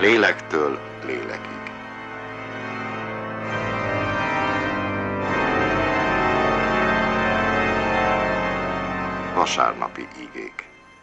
lélektől lélekig. Vasárnapi igék.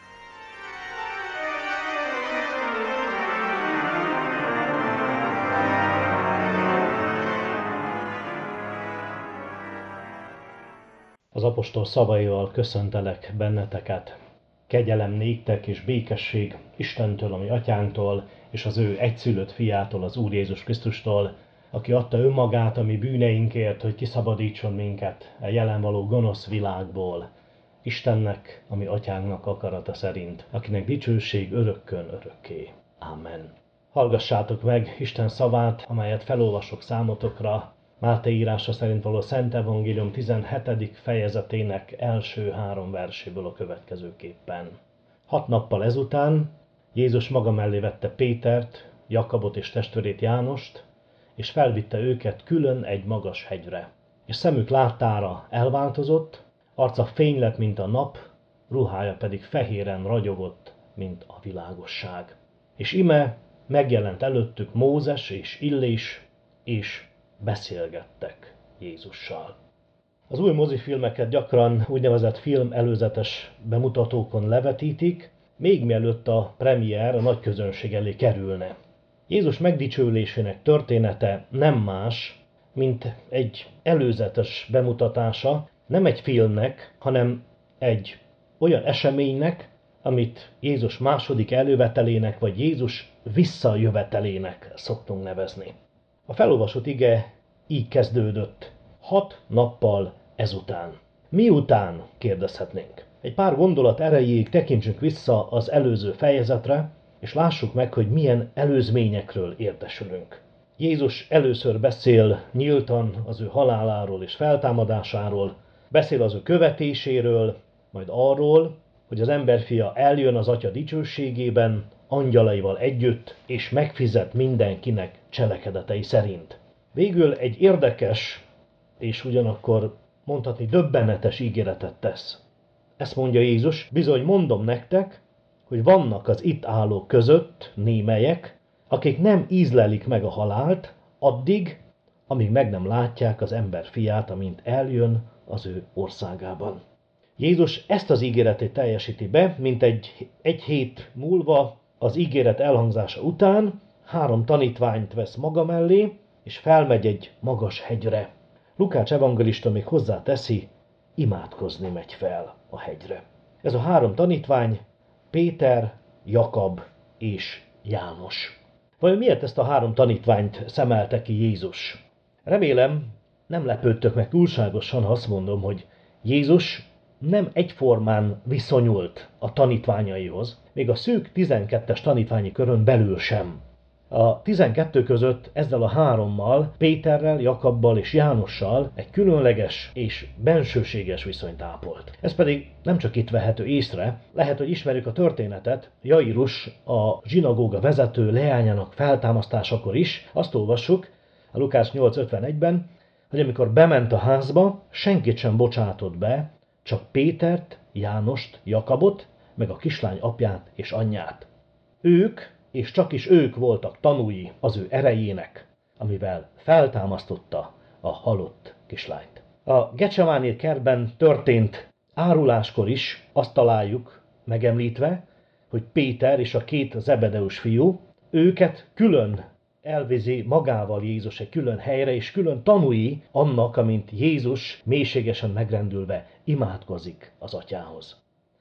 Az apostol szavaival köszöntelek benneteket. Kegyelem néktek és békesség Istentől, a mi atyánktól, és az ő egyszülött fiától, az Úr Jézus Krisztustól, aki adta önmagát a mi bűneinkért, hogy kiszabadítson minket a jelen való gonosz világból. Istennek, a mi atyánknak akarata szerint, akinek dicsőség örökkön örökké. Amen. Hallgassátok meg Isten szavát, amelyet felolvasok számotokra, Máté írása szerint való Szent Evangélium 17. fejezetének első 3 verséből a következőképpen. 6 nappal ezután Jézus maga mellé vette Pétert, Jakabot és testvérét Jánost, és felvitte őket külön egy magas hegyre. És szemük láttára elváltozott, arca fény lett, mint a nap, ruhája pedig fehéren ragyogott, mint a világosság. És ime megjelent előttük Mózes és Illés, és beszélgettek Jézussal. Az új mozifilmeket gyakran úgynevezett film előzetes bemutatókon levetítik, még mielőtt a premier a nagy közönség elé kerülne. Jézus megdicsőülésének története nem más, mint egy előzetes bemutatása, nem egy filmnek, hanem egy olyan eseménynek, amit Jézus második elővetelének vagy Jézus visszajövetelének szoktunk nevezni. A felolvasott ige így kezdődött. 6 nappal ezután. Miután, kérdezhetnénk. Egy pár gondolat erejéig tekintsünk vissza az előző fejezetre, és lássuk meg, hogy milyen előzményekről értesülünk. Jézus először beszél nyíltan az ő haláláról és feltámadásáról, beszél az ő követéséről, majd arról, hogy az emberfia eljön az Atya dicsőségében, angyalaival együtt, és megfizet mindenkinek cselekedetei szerint. Végül egy érdekes, és ugyanakkor mondhatni döbbenetes ígéretet tesz. Ezt mondja Jézus, bizony mondom nektek, hogy vannak az itt állók között némelyek, akik nem ízlelik meg a halált, addig, amíg meg nem látják az emberfiát, amint eljön az ő országában. Jézus ezt az ígéretét teljesíti be, mint egy hét múlva, az ígéret elhangzása után 3 tanítványt vesz maga mellé, és felmegy egy magas hegyre. Lukács evangelista még hozzáteszi, imádkozni megy fel a hegyre. Ez a 3 tanítvány Péter, Jakab és János. Vajon miért ezt a 3 tanítványt szemelte ki Jézus? Remélem, nem lepődtök meg túlságosan, ha azt mondom, hogy Jézus nem egyformán viszonyult a tanítványaihoz, még a szűk 12-es tanítványi körön belül sem. A 12 között ezzel a 3-mal, Péterrel, Jakabbal és Jánossal egy különleges és bensőséges viszonyt ápolt. Ez pedig nem csak itt vehető észre, lehet, hogy ismerjük a történetet, Jairus, a zsinagóga vezető leányának feltámasztásakor is, azt olvassuk a Lukács 8.51-ben, hogy amikor bement a házba, senkit sem bocsátott be, csak Pétert, Jánost, Jakabot, meg a kislány apját és anyját. Ők, és csak is ők voltak tanúi az ő erejének, amivel feltámasztotta a halott kislányt. A Gecsemáné kertben történt áruláskor is azt találjuk megemlítve, hogy Péter és a 2 Zebedeus fiú, őket külön elviszi magával Jézus egy külön helyre, és külön tanúi annak, amint Jézus mélységesen megrendülve imádkozik az atyához.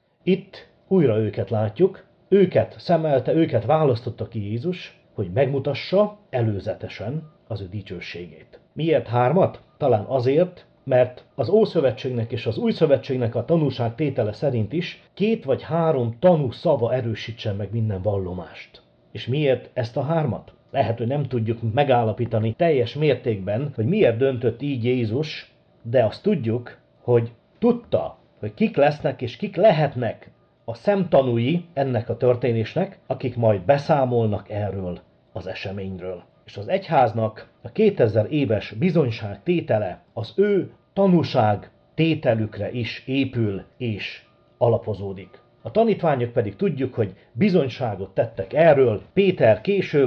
Itt újra őket látjuk, őket szemelte, őket választotta ki Jézus, hogy megmutassa előzetesen az ő dicsőségét. Miért 3? Talán azért, mert az Ószövetségnek és az Új Szövetségnek a tanúságtétele szerint is 2 vagy 3 tanú szava erősítsen meg minden vallomást. És miért ezt a 3? Lehet, hogy nem tudjuk megállapítani teljes mértékben, hogy miért döntött így Jézus, de azt tudjuk, hogy tudta, hogy kik lesznek és kik lehetnek a szemtanúi ennek a történésnek, akik majd beszámolnak erről az eseményről. És az egyháznak a 2000 éves bizonyság tétele az ő tanúság tételükre is épül és alapozódik. A tanítványok pedig tudjuk, hogy bizonyságot tettek erről, Péter később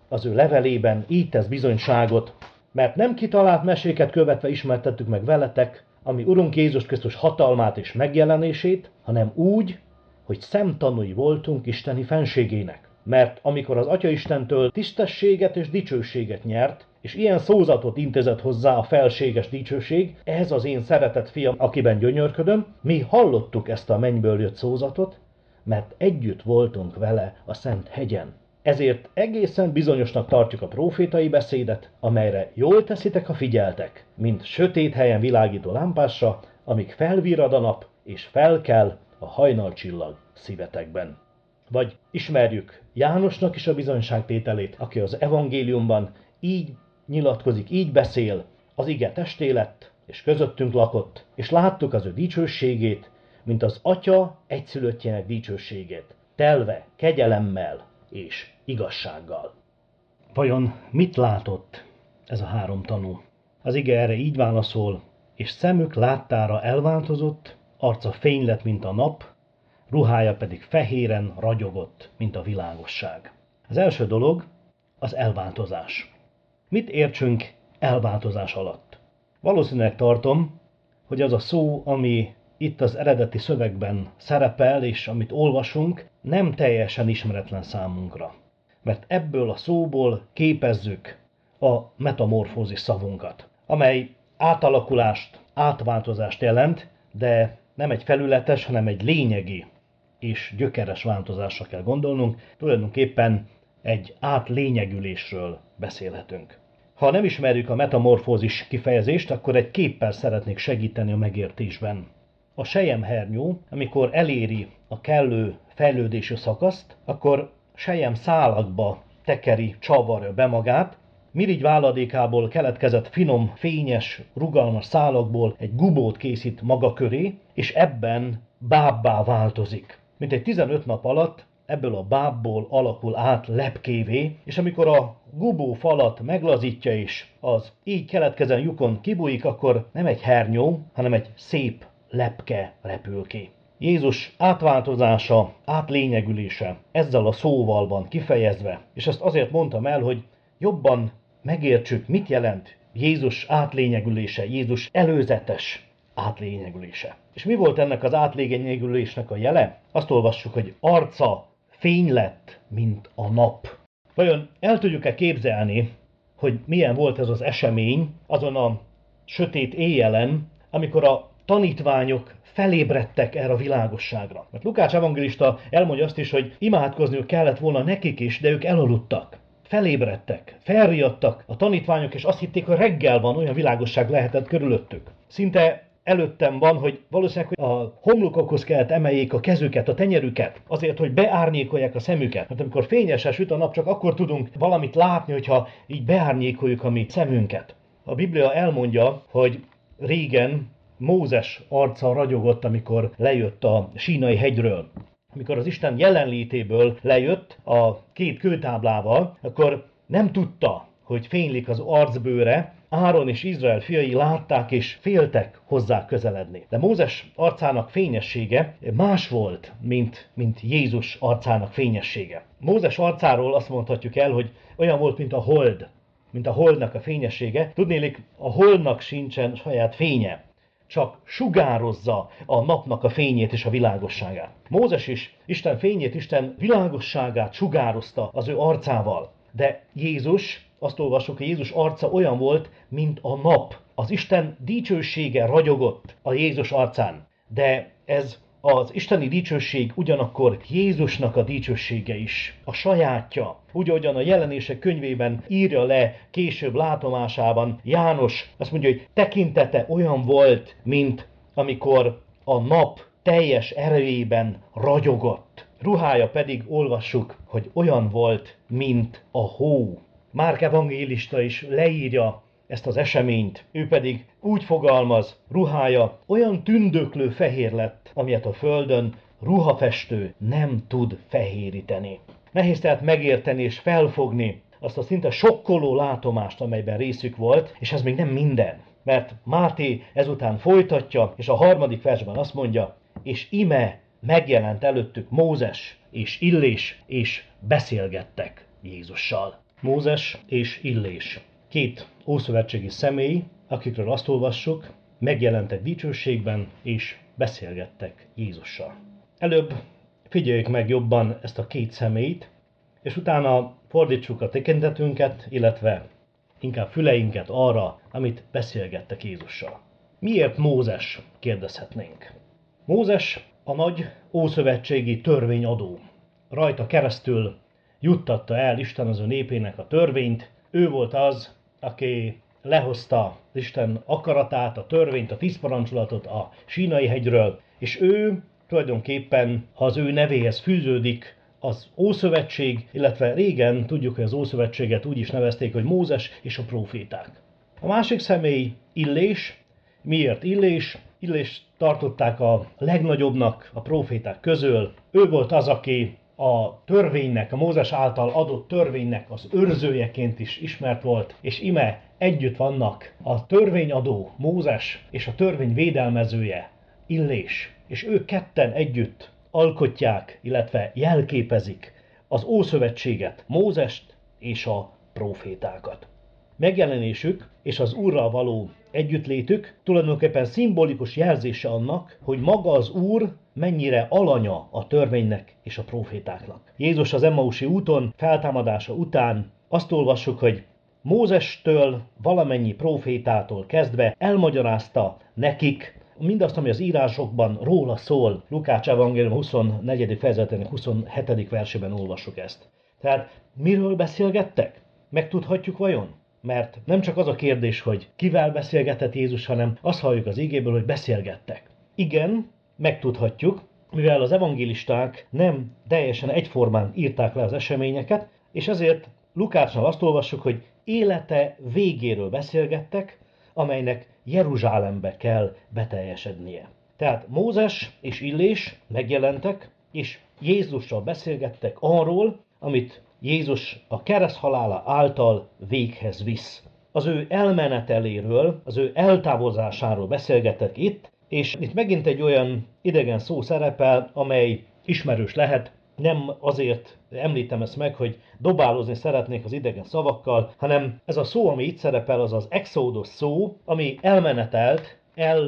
az ő levelében így tesz bizonyságot, mert nem kitalált meséket követve ismertettük meg veletek, ami Urunk Jézus Krisztus hatalmát és megjelenését, hanem úgy, hogy szemtanúi voltunk isteni fenségének. Mert amikor az Atya Istentől tisztességet és dicsőséget nyert, és ilyen szózatot intézett hozzá a felséges dicsőség, ez az én szeretett fiam, akiben gyönyörködöm, mi hallottuk ezt a mennyből jött szózatot, mert együtt voltunk vele a Szent hegyen. Ezért egészen bizonyosnak tartjuk a prófétai beszédet, amelyre jól teszitek, ha figyeltek, mint sötét helyen világító lámpásra, amíg felvirrad a nap, és felkel a hajnalcsillag szívetekben. Vagy ismerjük Jánosnak is a bizonyságtételét, aki az evangéliumban így nyilatkozik, így beszél, az ige testé lett, és közöttünk lakott, és láttuk az ő dicsőségét, mint az Atya egyszülöttjének dicsőségét, telve kegyelemmel és igazsággal. Vajon mit látott ez a három tanú? Az ige erre így válaszol, és szemük láttára elváltozott, arca fény lett, mint a nap, ruhája pedig fehéren ragyogott, mint a világosság. Az első dolog az elváltozás. Mit értsünk elváltozás alatt? Valószínűleg tartom, hogy az a szó, ami itt az eredeti szövegben szerepel, és amit olvasunk, nem teljesen ismeretlen számunkra. Mert ebből a szóból képezzük a metamorfózis szavunkat, amely átalakulást, átváltozást jelent, de nem egy felületes, hanem egy lényegi és gyökeres változásra kell gondolnunk, tulajdonképpen egy átlényegülésről beszélhetünk. Ha nem ismerjük a metamorfózis kifejezést, akkor egy képpel szeretnék segíteni a megértésben. A selyemhernyó, amikor eléri a kellő fejlődésű szakaszt, akkor selyem szálakba tekeri, csavarja be magát, mirigy váladékából keletkezett finom, fényes, rugalmas szálakból egy gubót készít maga köré, és ebben bábbá változik. Mintegy 15 nap alatt ebből a bábból alakul át lepkévé, és amikor a gubó falat meglazítja és az így keletkezett lyukon kibújik, akkor nem egy hernyó, hanem egy szép lepke repül ki. Jézus átváltozása, átlényegülése ezzel a szóval van kifejezve, és ezt azért mondtam el, hogy jobban megértsük, mit jelent Jézus átlényegülése, Jézus előzetes átlényegülése. És mi volt ennek az átlényegülésnek a jele? Azt olvassuk, hogy arca fény lett, mint a nap. Vajon el tudjuk-e képzelni, hogy milyen volt ez az esemény azon a sötét éjjelen, amikor a tanítványok felébredtek erre a világosságra? Mert Lukács evangélista elmondja azt is, hogy imádkozniuk kellett volna nekik is, de ők elaludtak. Felébredtek, felriadtak a tanítványok, és azt hitték, hogy reggel van, olyan világosság lehetett körülöttük. Szinte előttem van, hogy valószínűleg hogy a homlokokhoz kellett emeljék a kezüket, a tenyerüket, azért, hogy beárnyékolják a szemüket. Mert amikor fényesen süt a nap, csak akkor tudunk valamit látni, hogyha így beárnyékoljuk a mi szemünket. A Biblia elmondja, hogy régen Mózes arca ragyogott, amikor lejött a Sínai hegyről. Amikor az Isten jelenlétéből lejött a két kőtáblával, akkor nem tudta, hogy fénylik az arcbőre. Áron és Izrael fiai látták és féltek hozzá közeledni. De Mózes arcának fényessége más volt, mint Jézus arcának fényessége. Mózes arcáról azt mondhatjuk el, hogy olyan volt, mint a holdnak a fényessége. Tudnélik, a holdnak sincsen saját fénye, csak sugározza a napnak a fényét és a világosságát. Mózes is Isten fényét, Isten világosságát sugározta az ő arcával. De Jézus, azt olvassuk, hogy Jézus arca olyan volt, mint a nap. Az Isten dicsősége ragyogott a Jézus arcán. De ez az isteni dicsőség ugyanakkor Jézusnak a dicsősége is, a sajátja. Úgy, ahogyan a Jelenések könyvében írja le később látomásában János, azt mondja, hogy tekintete olyan volt, mint amikor a nap teljes erejében ragyogott. Ruhája pedig olvassuk, hogy olyan volt, mint a hó. Márk evangélista is leírja ezt az eseményt, ő pedig úgy fogalmaz, ruhája olyan tündöklő fehér lett, amilyet a földön ruhafestő nem tud fehéríteni. Nehéz tehát megérteni és felfogni azt a szinte sokkoló látomást, amelyben részük volt, és ez még nem minden. Mert Máté ezután folytatja, és a 3. versben azt mondja, és ime megjelent előttük Mózes és Illés, és beszélgettek Jézussal. Mózes és Illés. Két ószövetségi személy, akikről azt olvassuk, megjelentek dicsőségben és beszélgettek Jézussal. Előbb figyeljük meg jobban ezt a két személyt, és utána fordítsuk a tekintetünket, illetve inkább füleinket arra, amit beszélgettek Jézussal. Miért Mózes, kérdezhetnénk. Mózes a nagy ószövetségi törvényadó. Rajta keresztül juttatta el Isten az ő népének a törvényt. Ő volt az, aki lehozta Isten akaratát, a törvényt, a 10 parancsolatot a Sínai hegyről, és ő tulajdonképpen, ha az ő nevéhez fűződik az Ószövetség, illetve régen tudjuk, hogy az Ószövetséget úgy is nevezték, hogy Mózes és a próféták. A másik személy Illés. Miért Illés? Illést tartották a legnagyobbnak a próféták közül. Ő volt az, aki a törvénynek, a Mózes által adott törvénynek az őrzőjeként is ismert volt, és ime együtt vannak a törvényadó Mózes és a törvény védelmezője Illés, és ők ketten együtt alkotják, illetve jelképezik az Ószövetséget, Mózest és a prófétákat. Megjelenésük és az Úrral való együttlétük tulajdonképpen szimbolikus jelzése annak, hogy maga az Úr mennyire alanya a törvénynek és a prófétáknak. Jézus az Emmausi úton feltámadása után azt olvassuk, hogy Mózestől valamennyi prófétától kezdve elmagyarázta nekik mindazt, ami az írásokban róla szól. Lukács evangélium 24. fejezetének 27. versében olvassuk ezt. Tehát miről beszélgettek? Megtudhatjuk vajon? Mert nem csak az a kérdés, hogy kivel beszélgetett Jézus, hanem azt halljuk az igéből, hogy beszélgettek. Igen, megtudhatjuk, mivel az evangélisták nem teljesen egyformán írták le az eseményeket, és ezért Lukácsnál azt olvassuk, hogy élete végéről beszélgettek, amelynek Jeruzsálembe kell beteljesednie. Tehát Mózes és Illés megjelentek, és Jézussal beszélgettek arról, amit Jézus a kereszthalála által véghez visz. Az ő elmeneteléről, az ő eltávozásáról beszélgettek itt, és itt megint egy olyan idegen szó szerepel, amely ismerős lehet. Nem azért említem ezt meg, hogy dobálozni szeretnék az idegen szavakkal, hanem ez a szó, ami itt szerepel, az az exodus szó, ami elmenetelt,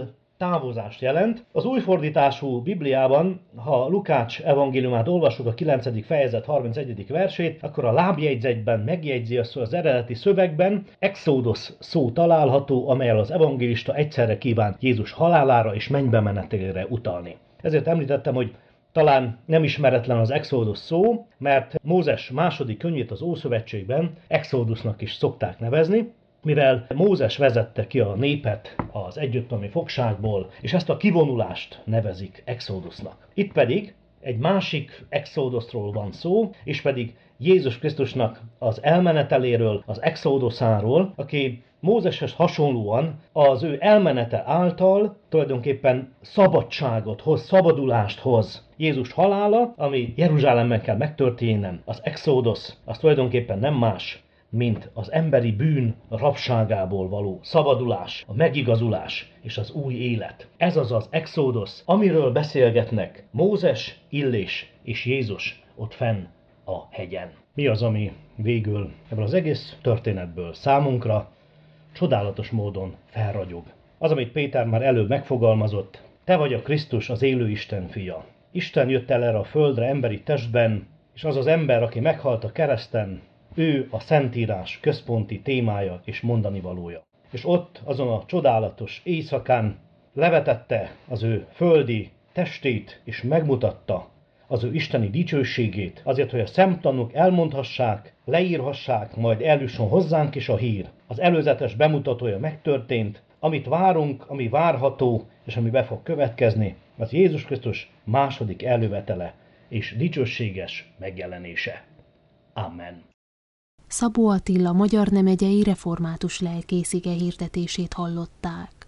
távozást jelent. Az újfordítású Bibliában, ha Lukács evangéliumát olvassuk a 9. fejezet 31. versét, akkor a lábjegyzetben megjegyzi azt, hogy az eredeti szövegben exodus szó található, amelyel az evangélista egyszerre kíván Jézus halálára és mennybe menetélére utalni. Ezért említettem, hogy talán nem ismeretlen az exodus szó, mert Mózes második könyvét az Ószövetségben exodusnak is szokták nevezni, mivel Mózes vezette ki a népet az egyiptomi fogságból, és ezt a kivonulást nevezik exodusnak. Itt pedig egy másik exodusról van szó, és pedig Jézus Krisztusnak az elmeneteléről, az exoduszáról, aki Mózeshez hasonlóan az ő elmenete által tulajdonképpen szabadságot hoz, szabadulást hoz. Jézus halála, ami Jeruzsálemben kell megtörténjen, az exodus, az tulajdonképpen nem más, mint az emberi bűn rabságából való szabadulás, a megigazulás és az új élet. Ez az az exodus, amiről beszélgetnek Mózes, Illés és Jézus ott fenn a hegyen. Mi az, ami végül ebből az egész történetből számunkra csodálatos módon felragyog? Az, amit Péter már előbb megfogalmazott, te vagy a Krisztus, az élő Isten fia. Isten jött el erre a földre emberi testben, és az az ember, aki meghalt a kereszten, ő a Szentírás központi témája és mondanivalója. És ott, azon a csodálatos éjszakán levetette az ő földi testét, és megmutatta az ő isteni dicsőségét, azért, hogy a szemtanúk elmondhassák, leírhassák, majd eljusson hozzánk is a hír. Az előzetes bemutatója megtörtént, amit várunk, ami várható, és ami be fog következni, az Jézus Krisztus második elővetele és dicsőséges megjelenése. Amen. Szabó Attila magyar nemegyei református lelkész ige hirdetését hallották.